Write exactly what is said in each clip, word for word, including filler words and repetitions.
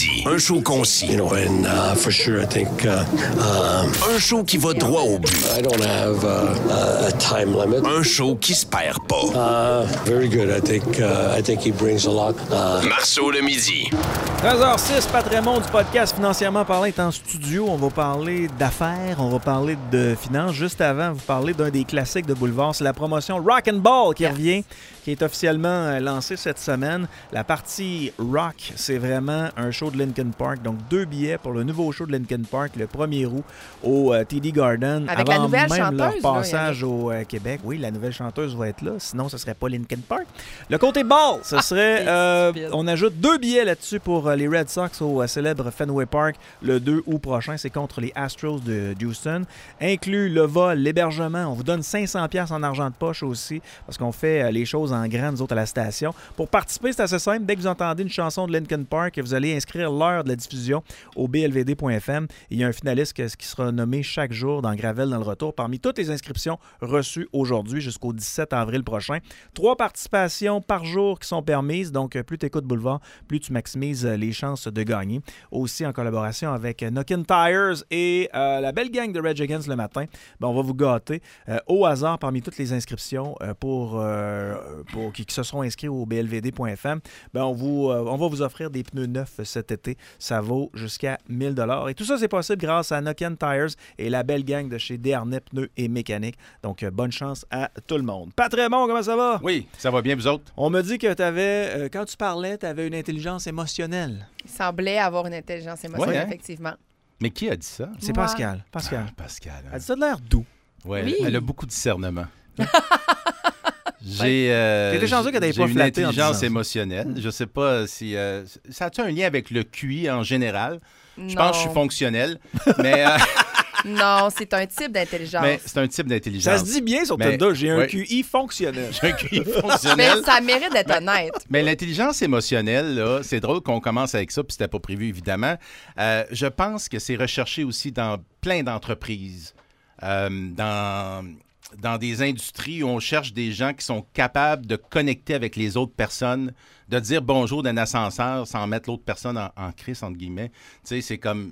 midi. Un show concis. You know, and uh, for sure, I think uh, um, Un show qui va droit au but. I don't have uh, a time limit. Un show qui se perd pas. Uh, very good. I think uh, I think he brings a lot. Uh, Marceau le midi. treize heures six, Pat Raymond du podcast Financièrement parlant est en studio. On va parler d'affaires, on va parler de finances. Juste avant, vous parlez d'un des classiques de Boulevard. C'est la promotion Rock and Ball qui revient, qui est officiellement lancée cette semaine. La partie rock, c'est vraiment un show de Linkin Park. Donc, deux billets pour le nouveau show de Linkin Park le premier août au euh, T D Garden. Avec avant la nouvelle même chanteuse, leur là, passage au euh, Québec. Oui, la nouvelle chanteuse va être là. Sinon, ce serait pas Linkin Park. Le côté ball, ce serait... euh, on ajoute deux billets là-dessus pour euh, les Red Sox au euh, célèbre Fenway Park le deux août prochain. C'est contre les Astros de Houston. Inclut le vol, l'hébergement. On vous donne cinq cents dollars en argent de poche aussi parce qu'on fait euh, les choses en grand, nous autres, à la station. Pour participer, c'est assez simple. Dès que vous entendez une chanson de Linkin Park, vous allez inscrire l'heure de la diffusion au b l v d point f m. Il y a un finaliste qui sera nommé chaque jour dans Gravel dans le retour parmi toutes les inscriptions reçues aujourd'hui jusqu'au dix-sept avril prochain. Trois participations par jour qui sont permises. Donc, plus tu écoutes Boulevard, plus tu maximises les chances de gagner. Aussi, en collaboration avec Knockin' Tires et euh, la belle gang de Rage Against le matin, ben, on va vous gâter euh, au hasard parmi toutes les inscriptions euh, pour, euh, pour qui, qui se seront inscrits au b l v d point f m. Ben, on, vous, euh, on va vous offrir des pneus neufs cet été. Ça vaut jusqu'à mille dollars. Et tout ça, c'est possible grâce à Knockin' Tires et la belle gang de chez Desharnais Pneus et Mécanique. Donc, euh, bonne chance à tout le monde. Pat Raymond, comment ça va? Oui, ça va bien, vous autres? On me dit que tu avais, euh, quand tu parlais, tu avais une intelligence émotionnelle. Il semblait avoir une intelligence émotionnelle, Ouais, hein? effectivement. Mais qui a dit ça? C'est Ouais. Pascal. Pascal. Ah, Pascal. hein. Elle dit ça de l'air doux. Ouais, Oui. elle a beaucoup de discernement. J'ai euh, T'étais chanceux qu'elle t'ait j'ai pas une flatté en intelligence disant ça. émotionnelle. Je sais pas si... euh, ça a-tu un lien avec le Q I en général? Je Non. pense que je suis fonctionnel, mais, euh, Non, c'est un type d'intelligence. mais c'est un type d'intelligence. Ça se dit bien sur Mais- Tinder. J'ai un ouais. Q I fonctionnel. J'ai un Q I Mais fonctionnel. ça mérite d'être honnête. Mais l'intelligence émotionnelle, là, c'est drôle qu'on commence avec ça, puis c'était pas prévu, évidemment. Euh, je pense que c'est recherché aussi dans plein d'entreprises, euh, dans, dans des industries où on cherche des gens qui sont capables de connecter avec les autres personnes, de dire bonjour d'un ascenseur sans mettre l'autre personne en, en crise, entre guillemets. Tu sais, c'est comme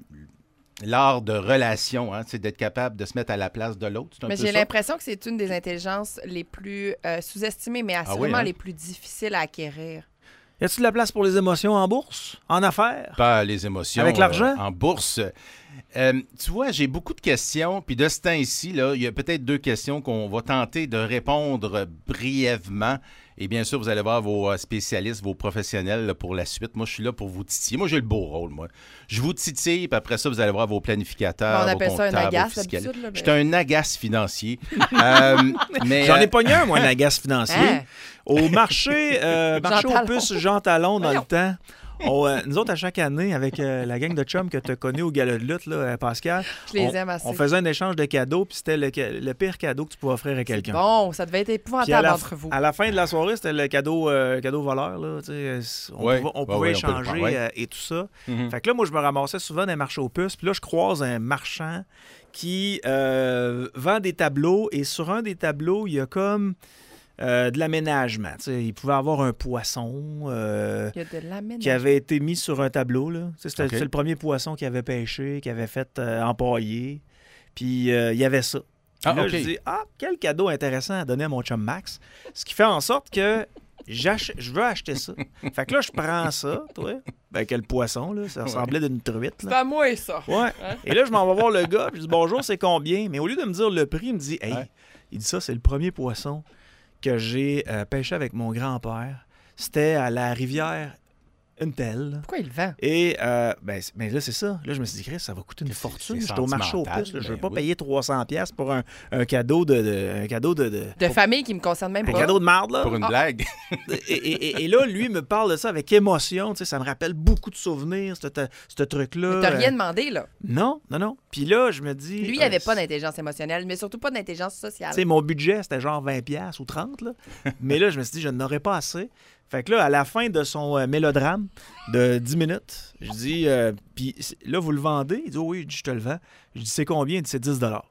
l'art de relation, hein, c'est d'être capable de se mettre à la place de l'autre. C'est un Mais peu j'ai ça. l'impression que c'est une des intelligences les plus euh, sous-estimées, mais assurément oui, hein? les plus difficiles à acquérir. Y a-t-il de la place pour les émotions en bourse? En affaires? Pas les émotions. Avec l'argent? euh, en bourse. Euh, tu vois, j'ai beaucoup de questions. Puis de ce temps-ci, là, il y a peut-être deux questions qu'on va tenter de répondre brièvement. Et bien sûr, vous allez voir vos euh, spécialistes, vos professionnels là, pour la suite. Moi, je suis là pour vous titiller. Moi, j'ai le beau rôle, moi. Je vous titille, puis après ça, vous allez voir vos planificateurs, On vos appelle ça un comptables, agace, vos fiscalistes. d'habitude, là, mais- Je suis un agace financier. Euh, mais, J'en ai euh, pogné un, moi, un agace financier. Hein? Au marché, euh, marché Jean aux Talon. puces Jean Talon dans Voyons. le temps. On, euh, nous autres, à chaque année, avec euh, la gang de chums que tu as connu au gala de lutte, là, euh, Pascal, Je les on, aime assez. on faisait un échange de cadeaux, puis c'était le, ca- le pire cadeau que tu pouvais offrir à quelqu'un. Bon, ça devait être Puis à épouvantable la, entre vous. à la fin de la soirée, c'était le cadeau, euh, cadeau voleur. Là, tu sais, euh, on Ouais. pouvait, on Ouais, pouvait ouais, on peut le échanger prendre, ouais. euh, et tout ça. Mhm. Fait que là, moi, je me ramassais souvent dans les marchés aux puces. Puis là, je croise un marchand qui euh, vend des tableaux. Et sur un des tableaux, il y a comme euh, de l'aménagement. Tu sais, il pouvait avoir un poisson euh, Il y a de l'aménagement. qui avait été mis sur un tableau. Là. Tu sais, C'était OK. c'était le premier poisson qu'il avait pêché, qu'il avait fait euh, empailler. Puis euh, il y avait ça. Ah, Là, OK. je dis, ah, quel cadeau intéressant à donner à mon chum Max. Ce qui fait en sorte que j'ach- je veux acheter ça. Fait que là, je prends ça, toi. Ben, quel poisson, là. Ça ressemblait d'une truite, C'est là. à moi, ça. Ouais. Et là, je m'en vais voir le gars, puis je dis, bonjour, c'est combien? Mais au lieu de me dire le prix, il me dit, hey, Ouais. il dit ça, c'est le premier poisson que j'ai euh, pêché avec mon grand-père. C'était à la rivière une telle. Pourquoi il le vend? Et euh, ben, c- mais là, c'est ça. Là, je me suis dit, Chris, ça va coûter une fortune. c'est J'étais au marché aux sentimental, puces. là. Je ne veux ben pas oui. payer trois cents dollars pour un, un cadeau de, de- un cadeau de, de- De famille qui me concerne même un pas. cadeau de marde, là. Pour une Ah. blague. Et, et- et- et là, lui me parle de ça avec émotion. Tu sais, ça me rappelle beaucoup de souvenirs, ce ce- ce truc-là. Mais t'as rien Euh, demandé, là. Non, non, non. Puis là, je me dis... Lui, il euh, avait pas d'intelligence émotionnelle, mais surtout pas d'intelligence sociale. Tu sais, mon budget, c'était genre vingt dollars ou trente. Là. Mais là, je me suis dit, je n'aurais pas assez. Fait que là, à la fin de son euh, mélodrame de dix minutes, je dis, euh, puis c- là, vous le vendez? Il dit, oh oui, je dis, je te le vends. Je dis, c'est combien? Il dit, c'est dix dollars.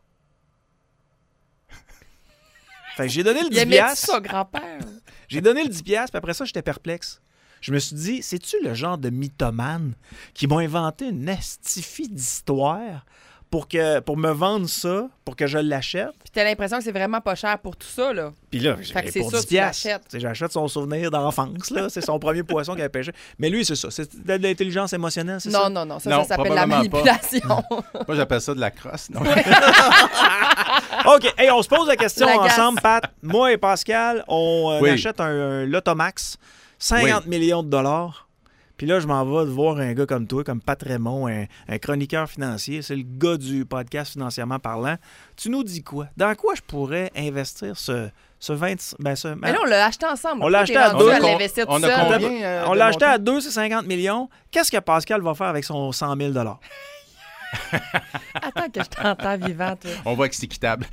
Fait que j'ai donné le Il dix aimait piastres. ça, grand-père. J'ai donné le dix piastres, puis après ça, j'étais perplexe. je me suis dit, c'est-tu le genre de mythomane qui m'ont inventé une estifie d'histoire pour, que, pour me vendre ça, pour que je l'achète? Puis t'as l'impression que c'est vraiment pas cher pour tout ça, là. Puis là, Fait que j'ai c'est pour sûr dix que tu piastres. l'achètes. Tu sais, j'achète son souvenir d'enfance, là. C'est son premier poisson qu'il a pêché. Mais lui, c'est ça. C'est de l'intelligence émotionnelle, c'est Non, ça? non, non. Ça, Non, ça s'appelle la probablement pas. manipulation. Moi, j'appelle ça de la crosse. Non? OK. Hey, on se pose la question La gasse. ensemble, Pat. Moi et Pascal, on euh, Oui. achète un, un Lotomax, cinquante millions de dollars. Puis là, je m'en vais voir un gars comme toi, comme Pat Raymond, un, un chroniqueur financier. C'est le gars du podcast Financièrement parlant. Tu nous dis quoi? Dans quoi je pourrais investir ce, ce vingt... Ben ce, Mais là, on l'a acheté ensemble. On l'a Toi, t'es acheté à rendu deux. à l'investir On tout a seul. combien? euh, on de l'a acheté montant? à deux, c'est cinquante millions. Qu'est-ce que Pascal va faire avec son cent mille dollars? Attends que je t'entends vivant, toi. On voit que c'est équitable.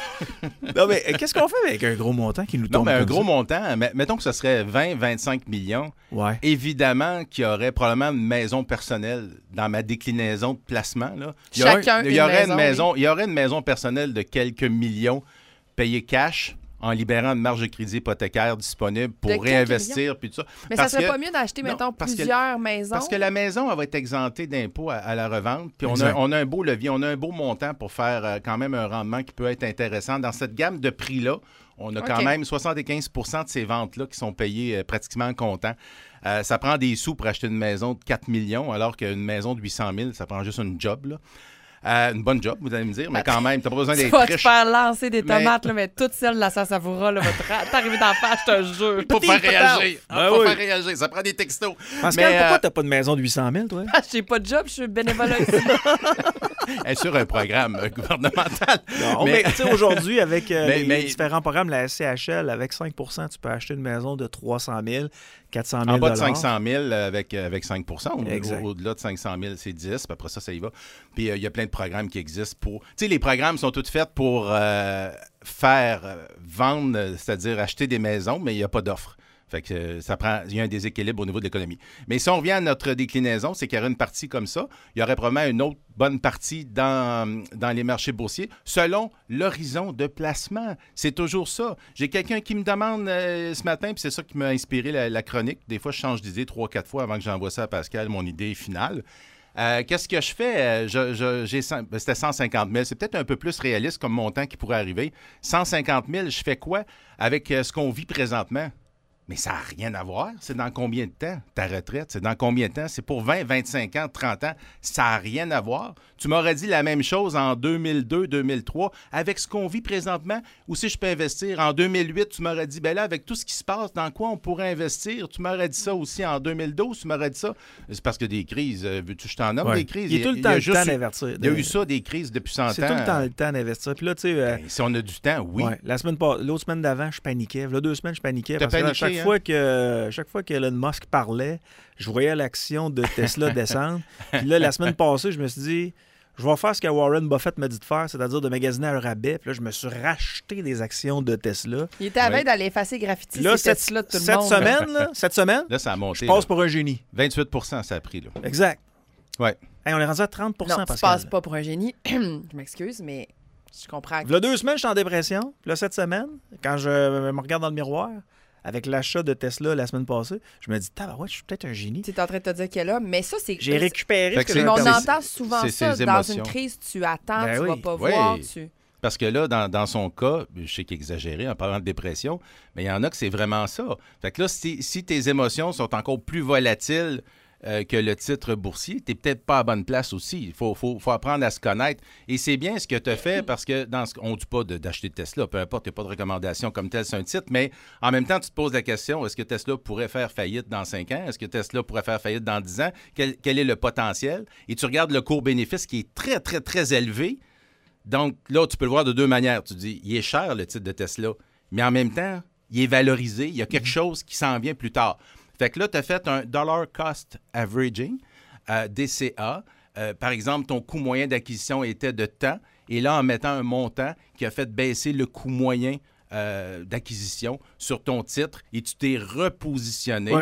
Non, mais euh, qu'est-ce qu'on fait avec un gros montant qui nous Non, tombe mais un comme gros ça? montant, mais- mettons que ce serait vingt à vingt-cinq millions. Ouais. Évidemment qu'il y aurait probablement une maison personnelle dans ma déclinaison de placement. Là. Il y aurait- Chacun il y une aurait maison, une maison, Il y aurait une maison personnelle de quelques millions payée cash en libérant une marge de crédit hypothécaire disponible pour De quelques réinvestir puis tout ça. Mais Parce ça serait que- pas mieux d'acheter, non, mettons, parce que- plusieurs maisons? Parce que la maison, elle va être exemptée d'impôts à, à la revente. Puis on a, Exact. on a un beau levier, on a un beau montant pour faire euh, quand même un rendement qui peut être intéressant. Dans cette gamme de prix-là, on a quand OK. même soixante-quinze pour cent de ces ventes-là qui sont payées euh, pratiquement en comptant. Euh, ça prend des sous pour acheter une maison de quatre millions, alors qu'une maison de huit cent mille, ça prend juste une job. Là. Euh, une bonne job, vous allez me dire, mais quand même, tu n'as pas besoin Tu d'être vas te riche faire lancer des Mais- tomates, là, mais toute celle de la Sassavoura, là, va te- t'arriver d'en face, je te jure. pour faire réagir. Ben pour oui. faire réagir. Ça prend des textos. Pascal, Mais, pourquoi euh, t'as pas de maison de huit cent mille, toi? Ah, j'ai pas de job, je suis bénévole ici. Elle est sur un programme euh, gouvernemental. Non, Mais- mais, tu sais, aujourd'hui, avec euh, Mais- les, mais- les différents programmes, la S C H L, avec cinq pour cent, tu peux acheter une maison de trois cent mille, quatre cent mille. En bas de cinq cent mille avec, euh, avec cinq pour cent. Au- Exact. au- Au-delà de cinq cent mille, c'est dix. Puis après ça, ça y va. Puis euh, il y a plein de programmes qui existent pour... Tu sais, les programmes sont tous faits pour euh, faire euh, vendre, euh, c'est-à-dire acheter des maisons, mais il n'y a pas d'offre. Fait que euh, ça prend... Il y a un déséquilibre au niveau de l'économie. Mais si on revient à notre déclinaison, c'est qu'il y aurait une partie comme ça. Il y aurait probablement une autre bonne partie dans, dans les marchés boursiers, selon l'horizon de placement. C'est toujours ça. J'ai quelqu'un qui me demande euh, ce matin, puis c'est ça qui m'a inspiré la, la chronique. Des fois, je change d'idée trois, quatre fois avant que j'envoie ça à Pascal, mon idée finale. Euh, qu'est-ce que je fais? Euh, je, je- j'ai cent- ben, c'était cent cinquante mille. C'est peut-être un peu plus réaliste comme montant qui pourrait arriver. cent cinquante mille, je fais quoi avec euh, ce qu'on vit présentement? Mais ça n'a rien à voir. C'est dans combien de temps, ta retraite? C'est dans combien de temps? C'est pour vingt, vingt-cinq ans, trente ans. Ça n'a rien à voir. Tu m'aurais dit la même chose en deux mille deux, deux mille trois, avec ce qu'on vit présentement, ou si je peux investir. En deux mille huit, tu m'aurais dit, ben là, avec tout ce qui se passe, dans quoi on pourrait investir? Tu m'aurais dit ça aussi en deux mille douze, tu m'aurais dit ça. C'est parce que des crises, euh, veux-tu que je t'en nomme Ouais. des crises? Il est tout le y temps a le juste temps eu- d'invertir. Il y a eu ça, des crises depuis cent ans. C'est tout le temps le temps d'investir. Puis là, tu sais, euh, Ben, si on a du temps, oui. ouais, la semaine pas- l'autre semaine d'avant, je paniquais. Là, deux semaines, je paniquais. T'as Parce que là, à paniqué, chaque hein? fois que chaque fois qu'Elon Musk parlait, je voyais l'action de Tesla descendre. Puis là, la semaine passée, je me suis dit, je vais faire ce que Warren Buffett m'a dit de faire, c'est-à-dire de magasiner à un rabais. Puis là, je me suis racheté des actions de Tesla. Il était à Oui. veille d'aller effacer graffiti. Puis là, ces cette, Tesla de tout le cette monde. semaine, là, cette semaine, Là, ça a monté. je passe là. pour un génie. vingt-huit pour cent, ça a pris. Là. Exact. Ouais. Hey, on est rendu à trente pour cent, Non, tu Pascal. passes pas pour un génie. Je m'excuse, mais je comprends. Il y a deux semaines, je suis en dépression. Puis là, cette semaine, quand je me regarde dans le miroir, avec l'achat de Tesla la semaine passée, je me dis, tabarouette, je suis peut-être un génie. Tu es en train de te dire qu'elle est là, mais ça, c'est. J'ai récupéré Fait ce que que c'est- j'avais Mais on perdu. entend souvent c'est ça. ses Dans émotions. une crise, tu attends, Ben tu oui. vas pas Oui. voir. Tu... Parce que là, dans, dans son cas, je sais qu'il est exagéré en parlant de dépression, mais il y en a que c'est vraiment ça. Fait que là, si, si tes émotions sont encore plus volatiles euh, que le titre boursier, tu n'es peut-être pas à bonne place aussi. Il faut, faut, faut apprendre à se connaître. Et c'est bien ce que tu as fait parce que dans ce, on ne dit pas de- d'acheter Tesla, peu importe, il n'y a pas de recommandation comme tel, c'est un titre, mais en même temps, tu te poses la question, est-ce que Tesla pourrait faire faillite dans cinq ans? Est-ce que Tesla pourrait faire faillite dans dix ans? Quel, quel est le potentiel? Et tu regardes le court-bénéfice qui est très, très, très élevé. Donc là, tu peux le voir de deux manières. Tu dis, il est cher le titre de Tesla, mais en même temps, il est valorisé. Il y a quelque chose qui s'en vient plus tard. Fait que là, tu as fait un dollar cost averaging, euh, D C A. Euh, par exemple, ton coût moyen d'acquisition était de temps. Et là, en mettant un montant qui a fait baisser le coût moyen euh, d'acquisition sur ton titre et tu t'es repositionné. Ouais.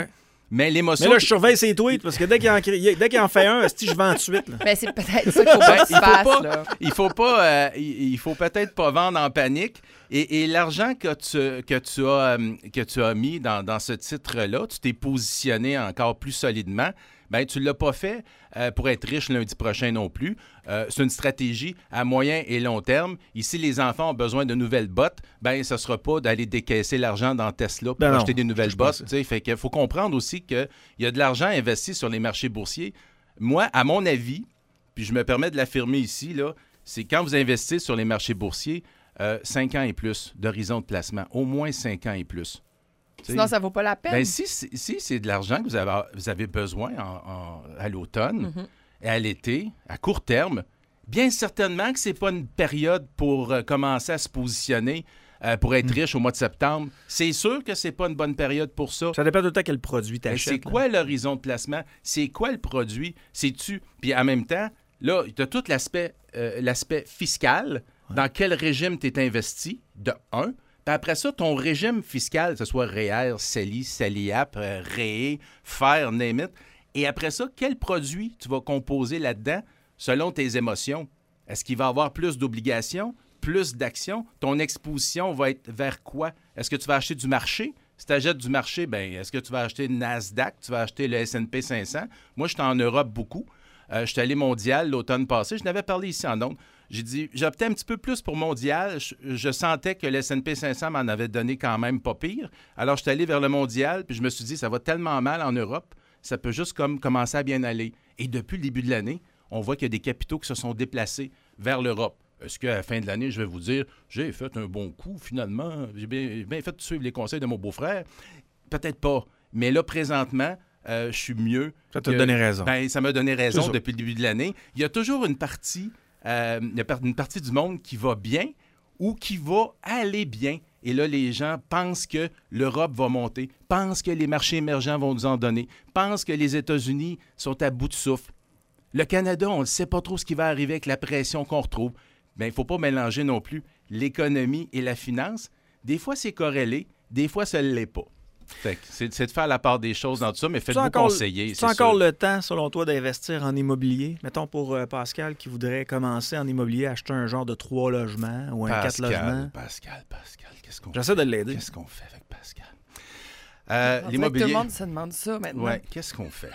Mais l'émotion... Mais là, je surveille ses tweets parce que dès qu'il en, crée- dès qu'il en fait un, esti, je vends tout de suite. Là. Mais c'est peut-être ça qu'il faut pas que tu il faut fasses, pas, là. il faut pas, euh, il, il faut peut-être pas vendre en panique. Et, et l'argent que tu, que tu as, euh, que tu as mis dans, dans ce titre-là, tu t'es positionné encore plus solidement. Ben, tu ne l'as pas fait euh, pour être riche lundi prochain non plus. Euh, c'est une stratégie à moyen et long terme. Ici, les enfants ont besoin de nouvelles bottes. Ben, ce ne sera pas d'aller décaisser l'argent dans Tesla pour Ben non, acheter des nouvelles je bottes. pense. Tu sais, fait qu'il faut comprendre aussi qu'il y a de l'argent investi sur les marchés boursiers. Moi, à mon avis, puis je me permets de l'affirmer ici, là, c'est quand vous investissez sur les marchés boursiers, euh, cinq ans et plus d'horizon de placement. Au moins cinq ans et plus. Tu sais, Sinon, ça vaut pas la peine. ben, si, si, si c'est de l'argent que vous avez, vous avez besoin en- en- à l'automne Mhm. et à l'été, à court terme, bien certainement que ce n'est pas une période pour euh, commencer à se positionner euh, pour être riche au mois de septembre. C'est sûr que c'est pas une bonne période pour ça. Ça dépend tout le temps quel produit tu Mais achètes. c'est quoi l'horizon de placement? C'est quoi le produit? C'est-tu? Puis en même temps, là, tu as tout l'aspect euh, l'aspect fiscal. Dans quel régime tu es investi, de un. Puis après ça, ton régime fiscal, que ce soit R E E R, C E L I, CELIAP, euh, R E E, F E R, name it. Et après ça, quel produit tu vas composer là-dedans selon tes émotions? Est-ce qu'il va y avoir plus d'obligations, plus d'actions? Ton exposition va être vers quoi? Est-ce que tu vas acheter du marché? Si tu achètes du marché, ben, est-ce que tu vas acheter le Nasdaq? Tu vas acheter le S and P cinq cents? Moi, je suis en Europe beaucoup. Euh, je suis allé mondial l'automne passé. Je n'avais parlé ici en ondes. J'ai dit, j'optais un petit peu plus pour mondial. Je, je sentais que le S and P cinq cents m'en avait donné quand même pas pire. Alors, je suis allé vers le mondial, puis je me suis dit, ça va tellement mal en Europe, ça peut juste comme commencer à bien aller. Et depuis le début de l'année, on voit qu'il y a des capitaux qui se sont déplacés vers l'Europe. Est-ce qu'à la fin de l'année, je vais vous dire, j'ai fait un bon coup, finalement, j'ai bien, bien fait de suivre les conseils de mon beau-frère? Peut-être pas. Mais là, présentement, euh, je suis mieux. Ça t'a que- donné raison. Ben, ça m'a donné raison C'est ça. depuis le début de l'année. Il y a toujours une partie, euh, il y a une partie du monde qui va bien ou qui va aller bien. Et là, les gens pensent que l'Europe va monter, pensent que les marchés émergents vont nous en donner, pensent que les États-Unis sont à bout de souffle. Le Canada, on ne sait pas trop ce qui va arriver avec la pression qu'on retrouve. Bien, il ne faut pas mélanger non plus l'économie et la finance. Des fois, c'est corrélé, des fois, ça ne l'est pas. Fait que C'est c'est de faire la part des choses dans tout ça, mais faites-vous encore, conseiller. C'est encore le temps, selon toi, d'investir en immobilier? Mettons pour euh, Pascal qui voudrait commencer en immobilier, acheter un genre de trois logements ou un quatre logements. Pascal, Pascal, qu'est-ce qu'on J'essaie de l'aider. Qu'est-ce qu'on fait avec Pascal? Euh, On dirait que l'immobilier. Tout le monde se demande ça maintenant. Ouais, qu'est-ce qu'on fait?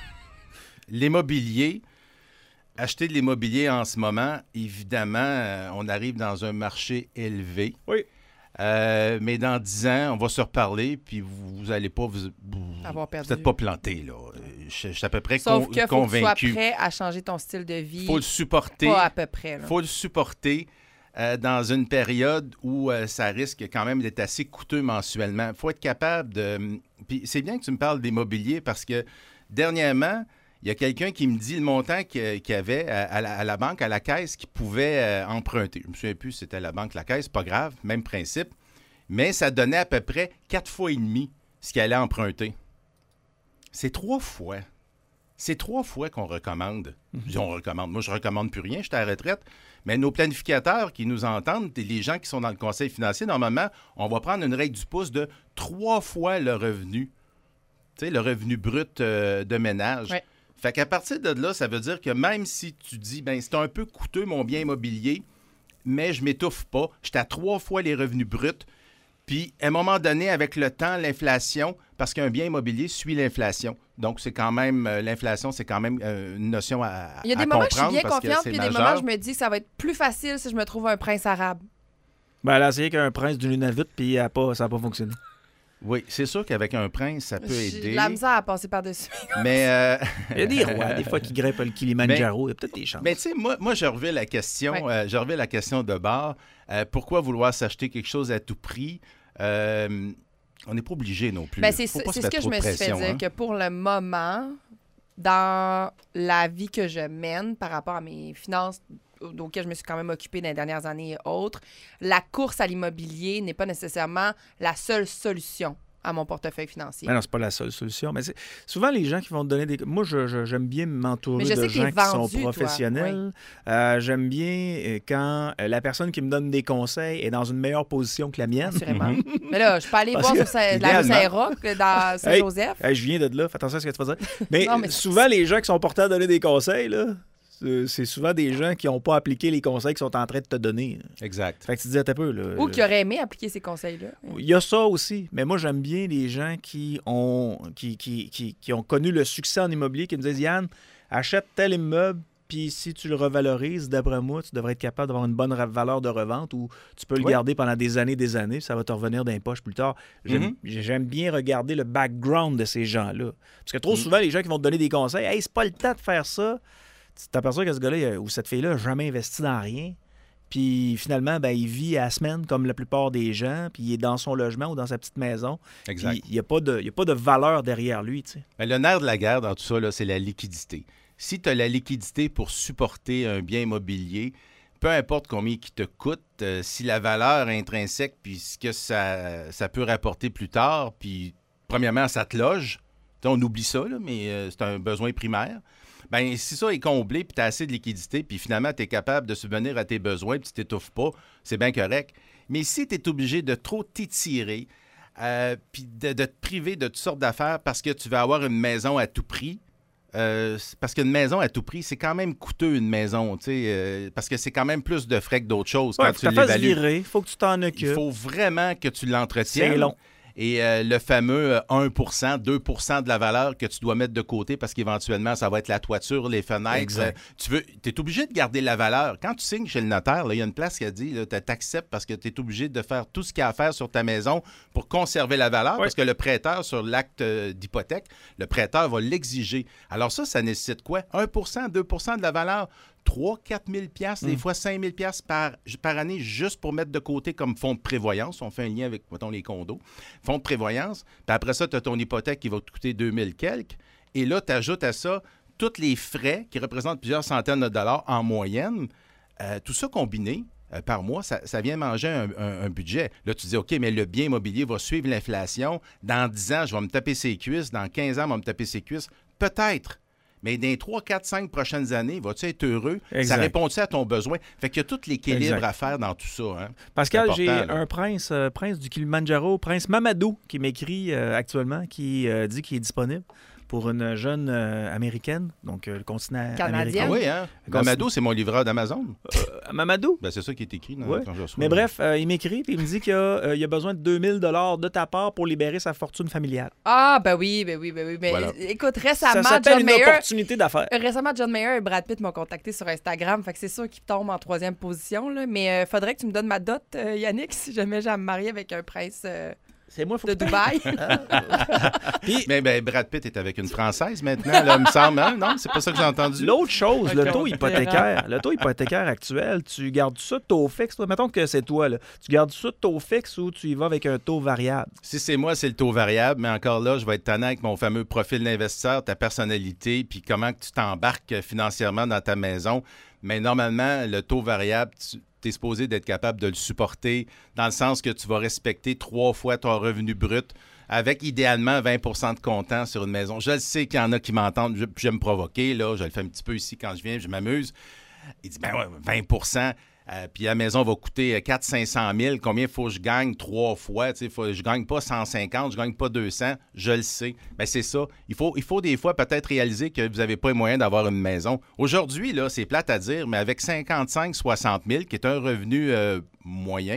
L'immobilier, acheter de l'immobilier en ce moment, évidemment, euh, on arrive dans un marché élevé. Oui. Euh, mais dans dix ans, on va se reparler, puis vous n'allez pas vous, vous Avoir perdu. vous êtes pas planté, là. Je, je suis à peu près Sauf con- qu'il faut que tu sois convaincu. prêt à changer ton style de vie. Il faut le supporter. Pas à peu près. Il là. faut le supporter euh, dans une période où euh, ça risque quand même d'être assez coûteux mensuellement. Il faut être capable de... Puis c'est bien que tu me parles d'immobilier parce que dernièrement, il y a quelqu'un qui me dit le montant qu'il qu'il y avait à, à la, à la banque, à la caisse, qui pouvait euh, emprunter. Je ne me souviens plus si c'était la banque, la caisse, pas grave, même principe. Mais ça donnait à peu près quatre fois et demi ce qu'il allait emprunter. C'est trois fois. C'est trois fois qu'on recommande. Je dis on recommande. Moi, je ne recommande plus rien, je suis à la retraite. Mais nos planificateurs qui nous entendent, les gens qui sont dans le conseil financier, normalement, on va prendre une règle du pouce de trois fois le revenu. Tu sais, le revenu brut euh, de ménage. Ouais. Fait qu'à partir de là, ça veut dire que même si tu dis, ben c'est un peu coûteux mon bien immobilier, mais je m'étouffe pas, j'étais à trois fois les revenus bruts. Puis, à un moment donné, avec le temps, l'inflation, parce qu'un bien immobilier suit l'inflation. Donc, c'est quand même, euh, l'inflation, c'est quand même euh, une notion à, Il y a des à moments où je suis comprendre bien parce que confiante, c'est puis il y a des majeur. moments où je me dis que ça va être plus facile si je me trouve un prince arabe. Ben, elle a essayé qu'un prince d'une Nunavut, puis elle a pas, ça n'a pas fonctionné. Oui, c'est sûr qu'avec un prince, ça peut J'ai aider. de la misère à passer par-dessus. Mais, euh, Il y a des rois, des fois, qui grimpent le Kilimanjaro. Il y a peut-être des chances. mais tu sais, moi, moi je reviens la question, Ouais. euh, je reviens la question de bord. Euh, pourquoi vouloir s'acheter quelque chose à tout prix? Euh, on n'est pas obligé non plus. Ben, c'est Faut ça- pas c'est se ce que mettre je trop me de suis fait pression, dire, hein. que pour le moment, dans la vie que je mène par rapport à mes finances auxquelles je me suis quand même occupée dans les dernières années et autres, la course à l'immobilier n'est pas nécessairement la seule solution. à mon portefeuille financier. Mais non, c'est pas la seule solution. Mais c'est... souvent, les gens qui vont te donner des... Moi, je, je, j'aime bien m'entourer de gens qui vendu, sont professionnels. Oui. Euh, j'aime bien quand la personne qui me donne des conseils est dans une meilleure position que la mienne. Assurément. Mais là, je peux aller voir sur sa... la rue Saint-Roch, dans Saint-Joseph. Hey, hey, je viens de là. Fais attention à ce que tu vas dire. Mais, non, mais souvent, les gens qui sont portés à donner des conseils, là... c'est souvent des gens qui n'ont pas appliqué les conseils qu'ils sont en train de te donner. Exact. Fait que tu te dis, un peu, là, ou qui auraient aimé appliquer ces conseils-là. Il y a ça aussi. Mais moi, j'aime bien les gens qui ont, qui, qui, qui, qui ont connu le succès en immobilier, qui me disent, Yann, achète tel immeuble, puis si tu le revalorises, d'après moi, tu devrais être capable d'avoir une bonne valeur de revente ou tu peux le oui. garder pendant des années des années, puis ça va te revenir dans les poches plus tard. J'aime, mm-hmm. j'aime bien regarder le background de ces gens-là. Parce que trop mm-hmm. souvent, les gens qui vont te donner des conseils, « Hey, c'est pas le temps de faire ça », tu t'aperçois que ce gars-là ou cette fille-là n'a jamais investi dans rien. Puis finalement, ben, il vit à la semaine comme la plupart des gens, puis il est dans son logement ou dans sa petite maison. Exact. Il n'y a, a pas de valeur derrière lui. Tu sais. Mais le nerf de la guerre dans tout ça, là, c'est la liquidité. Si tu as la liquidité pour supporter un bien immobilier, peu importe combien il te coûte, euh, si la valeur intrinsèque, puis ce que ça, ça peut rapporter plus tard, puis premièrement, ça te loge. On oublie ça, là, mais euh, c'est un besoin primaire. Bien, si ça est comblé, puis tu as assez de liquidité, puis finalement, tu es capable de subvenir à tes besoins, puis tu t'étouffes pas, c'est bien correct. Mais si tu es obligé de trop t'étirer, euh, puis de, de te priver de toutes sortes d'affaires parce que tu vas avoir une maison à tout prix, euh, parce qu'une maison à tout prix, c'est quand même coûteux, une maison, tu sais, euh, parce que c'est quand même plus de frais que d'autres choses ouais, quand tu l'évalues. Il faut que tu t'en occupes. Il faut vraiment que tu l'entretiennes. C'est long. Et euh, le fameux euh, un pour cent, deux pour cent de la valeur que tu dois mettre de côté parce qu'éventuellement, ça va être la toiture, les fenêtres. Euh, tu veux, tu es obligé de garder la valeur. Quand tu signes chez le notaire, il y a une place qui a dit tu acceptes parce que tu es obligé de faire tout ce qu'il y a à faire sur ta maison pour conserver la valeur oui. parce que le prêteur, sur l'acte euh, d'hypothèque, le prêteur va l'exiger. Alors ça, ça nécessite quoi? un pour cent, deux pour cent de la valeur? trois à quatre mille dollars, des mm. fois cinq mille dollars par, par année juste pour mettre de côté comme fonds de prévoyance. On fait un lien avec, mettons, les condos. Fonds de prévoyance. Puis après ça, tu as ton hypothèque qui va te coûter deux mille quelques. Et là, tu ajoutes à ça tous les frais qui représentent plusieurs centaines de dollars en moyenne. Euh, tout ça combiné euh, par mois, ça, ça vient manger un, un, un budget. Là, tu dis, OK, mais le bien immobilier va suivre l'inflation. Dans dix ans, je vais me taper ses cuisses. Dans quinze ans, je vais me taper ses cuisses. Peut-être. Mais dans les trois, quatre, cinq prochaines années, vas-tu être heureux? Exact. Ça répond-tu à ton besoin? Fait qu'il y a tout l'équilibre exact. À faire dans tout ça. Hein? Pascal, j'ai là. un prince, euh, prince du Kilimanjaro, prince Mamadou, qui m'écrit euh, actuellement, qui euh, dit qu'il est disponible pour une jeune euh, américaine, donc euh, le continent canadien. américain. Ah oui, hein? Mamadou, c'est mon livreur d'Amazon. Euh, Mamadou? Ben, c'est ça qui est écrit dans, ouais. quand je reçois. Mais bref, euh, il m'écrit et il me dit qu'il a, euh, il a besoin de deux mille dollars de ta part pour libérer sa fortune familiale. Ah, ben oui, ben oui, ben oui. Mais voilà. Écoute, récemment, ça s'appelle John une Mayer, opportunité d'affaires. Récemment, John Mayer et Brad Pitt m'ont contacté sur Instagram, fait que c'est sûr qu'ils tombent en troisième position, là, mais il euh, faudrait que tu me donnes ma dot, euh, Yannick, si jamais j'ai à me marier avec un prince... Euh... C'est moi, faut de que Dubaï. Puis, mais ben, Brad Pitt est avec une Française maintenant, là, me semble. Hein? Non, c'est pas ça que j'ai entendu. L'autre chose, le taux hypothécaire. Le taux hypothécaire actuel, tu gardes ça de taux fixe. Toi, mettons que c'est toi. Là. Tu gardes ça de taux fixe ou tu y vas avec un taux variable? Si c'est moi, c'est le taux variable. Mais encore là, je vais être tannant avec mon fameux profil d'investisseur, ta personnalité, puis comment que tu t'embarques financièrement dans ta maison. Mais normalement, le taux variable... Tu... tu es supposé d'être capable de le supporter dans le sens que tu vas respecter trois fois ton revenu brut avec idéalement vingt pour cent de comptant sur une maison. Je le sais qu'il y en a qui m'entendent, je, je vais me provoquer, là, je le fais un petit peu ici quand je viens, je m'amuse. Il dit, ben ouais, vingt pour cent, euh, puis la maison va coûter quatre cents à cinq cent mille, combien il faut que je gagne trois fois? Tu sais, faut, je gagne pas cent cinquante, je gagne pas deux cents, je le sais. Bien, c'est ça. Il faut, il faut des fois peut-être réaliser que vous n'avez pas les moyens d'avoir une maison. Aujourd'hui, là, c'est plate à dire, mais avec cinquante-cinq à soixante mille, qui est un revenu euh, moyen,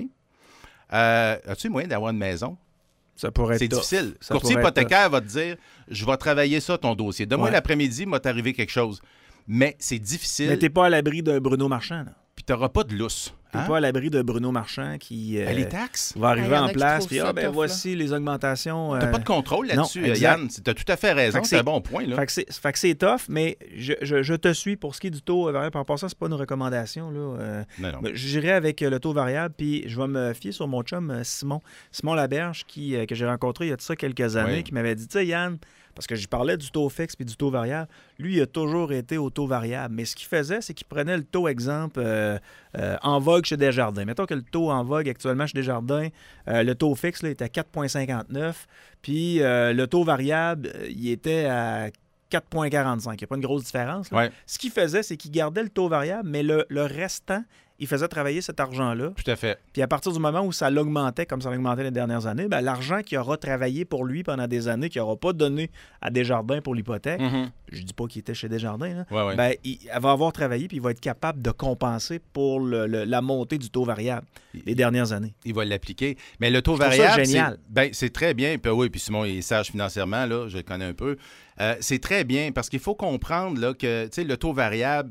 euh, as-tu les moyens d'avoir une maison? Ça pourrait c'est être difficile. Ça courtier hypothécaire va te dire, je vais travailler ça, ton dossier. Demain, ouais. l'après-midi, il va t'arriver quelque chose. Mais c'est difficile. Mais t'es pas à l'abri de Bruno Marchand, là. Puis t'auras pas de lousse. T'es hein? pas à l'abri de Bruno Marchand qui euh, ben, les taxes va arriver ah, en place. Puis, ah, ben tough, voici là. les augmentations. Euh... T'as pas de contrôle là-dessus, non, Yann. T'as tout à fait raison. C'est un bon point. Là. Fait que c'est, fait que c'est tough, mais je, je, je te suis pour ce qui est du taux variable. Par rapport à ça, c'est pas une recommandation. Là. Euh, non, non. J'irai avec le taux variable, puis je vais me fier sur mon chum Simon, Simon Laberge, qui, que j'ai rencontré il y a de ça quelques années, oui. qui m'avait dit, tu sais, Yann, parce que j'y parlais du taux fixe puis du taux variable. Lui, il a toujours été au taux variable. Mais ce qu'il faisait, c'est qu'il prenait le taux, exemple, euh, euh, en vogue chez Desjardins. Mettons que le taux en vogue actuellement chez Desjardins, euh, le taux fixe là, était à quatre virgule cinquante-neuf, puis euh, le taux variable, euh, il était à quatre virgule quarante-cinq. Il n'y a pas une grosse différence. Là. Ouais. Ce qu'il faisait, c'est qu'il gardait le taux variable, mais le, le restant, il faisait travailler cet argent-là. Tout à fait. Puis à partir du moment où ça l'augmentait, comme ça l'augmentait les dernières années, bien, l'argent qu'il aura travaillé pour lui pendant des années, qu'il n'aura pas donné à Desjardins pour l'hypothèque, Mm-hmm. je dis pas qu'il était chez Desjardins, là, Ouais, ouais. ben, il, elle va avoir travaillé puis il va être capable de compenser pour le- le- la montée du taux variable les dernières années. Il va l'appliquer. Mais le taux Je trouve ça variable, génial. c'est ben, c'est très bien. Puis oui, puis Simon il est sage financièrement, là, je le connais un peu. Euh, c'est très bien parce qu'il faut comprendre là, que tu sais, le taux variable,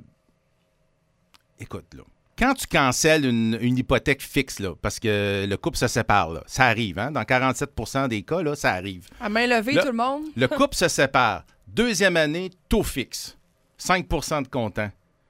écoute, là, quand tu cancelles une, une hypothèque fixe, là, parce que le couple se sépare, là, ça arrive, hein? Dans quarante-sept pour cent des cas, là, ça arrive. À main levée, Le- tout le monde. Le couple se sépare. Deuxième année, taux fixe. cinq pour cent de comptant.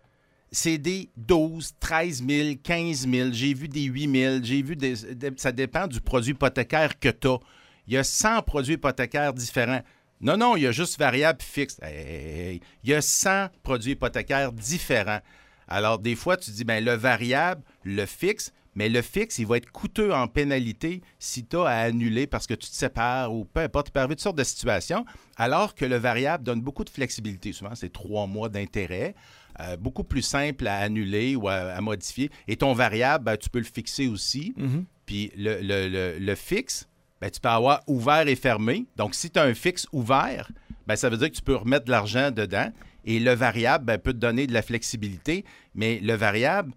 C'est des douze, treize mille, quinze mille. J'ai vu des huit mille. J'ai vu des. des- Ça dépend du produit hypothécaire que tu as. Il y a cent produits hypothécaires différents. Non, non, il y a juste variable et fixe. Hey, hey, hey. Il y a cent produits hypothécaires différents. Alors, des fois, tu dis, bien, le variable, le fixe, mais le fixe, il va être coûteux en pénalité si tu as à annuler parce que tu te sépares ou peu importe, il peut arriver toutes sortes de situations, alors que le variable donne beaucoup de flexibilité. Souvent, c'est trois mois d'intérêt, euh, beaucoup plus simple à annuler ou à, à modifier. Et ton variable, ben, tu peux le fixer aussi. Mm-hmm. Puis le, le- le- le fixe, ben, tu peux avoir ouvert et fermé. Donc, si tu as un fixe ouvert, ben, ça veut dire que tu peux remettre de l'argent dedans. Et le variable ben, peut te donner de la flexibilité. Mais le variable,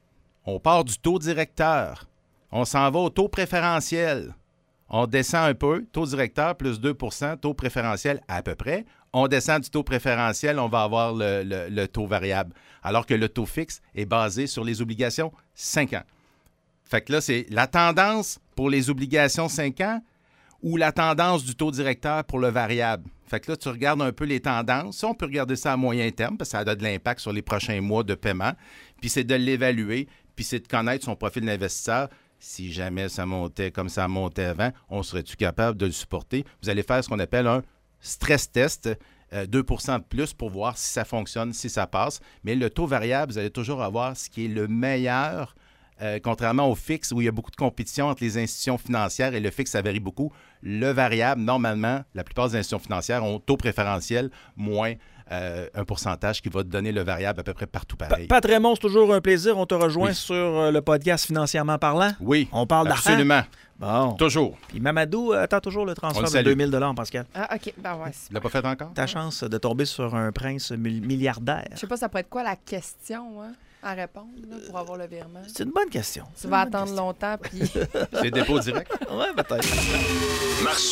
on part du taux directeur. On s'en va au taux préférentiel. On descend un peu, taux directeur plus deux pour cent, taux préférentiel à peu près. On descend du taux préférentiel, on va avoir le, le- le taux variable. Alors que le taux fixe est basé sur les obligations cinq ans. Fait que là, c'est la tendance pour les obligations cinq ans ou la tendance du taux directeur pour le variable. Fait que là, tu regardes un peu les tendances. Ça, on peut regarder ça à moyen terme parce que ça a de l'impact sur les prochains mois de paiement. Puis c'est de l'évaluer, puis c'est de connaître son profil d'investisseur. Si jamais ça montait comme ça montait avant, on serait-tu capable de le supporter? Vous allez faire ce qu'on appelle un stress test, euh, deux pour cent de plus pour voir si ça fonctionne, si ça passe. Mais le taux variable, vous allez toujours avoir ce qui est le meilleur, euh, contrairement au fixe où il y a beaucoup de compétition entre les institutions financières et le fixe, ça varie beaucoup. Le variable, normalement, la plupart des institutions financières ont taux préférentiel moins euh, un pourcentage qui va te donner le variable à peu près partout pareil. Pat Raymond, c'est toujours un plaisir. On te rejoint Oui. sur euh, le podcast Financièrement parlant. Oui, On parle d'argent. absolument. Bon. Toujours. Puis Mamadou attend toujours le On transfert le de salue. deux mille dollars, Pascal. Ah, OK. Ben ouais. Tu l'as pas fait encore? Ta chance de tomber sur un prince mil- milliardaire. Je sais pas, ça pourrait être quoi la question hein, à répondre là, pour avoir le virement? C'est une bonne question. Tu vas attendre longtemps, puis... C'est dépôt direct. Ouais, peut-être. Marceau